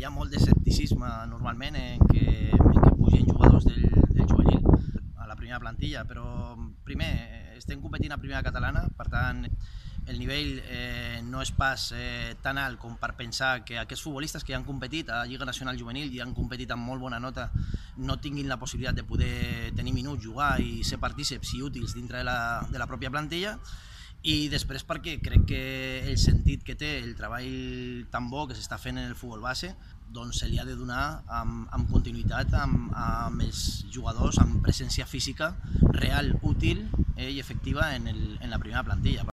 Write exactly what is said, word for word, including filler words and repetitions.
hi ha molt d'escepticisme normalment en que, en que pugin jugadors del, del juvenil a la primera plantilla, però primer, estem competint a primera catalana, per tant el nivell eh, no és pas eh, tan alt com per pensar que aquests futbolistes que ja han competit a la Lliga Nacional Juvenil i han competit amb molt bona nota no tinguin la possibilitat de poder tenir minuts, jugar i ser partíceps i útils dintre de la, de la pròpia plantilla. I després perquè crec que el sentit que té el treball tan bo que s'està fent en el futbol base doncs se li ha de donar amb, amb continuïtat amb, amb els jugadors, amb presència física real, útil eh, i efectiva en, el, en la primera plantilla.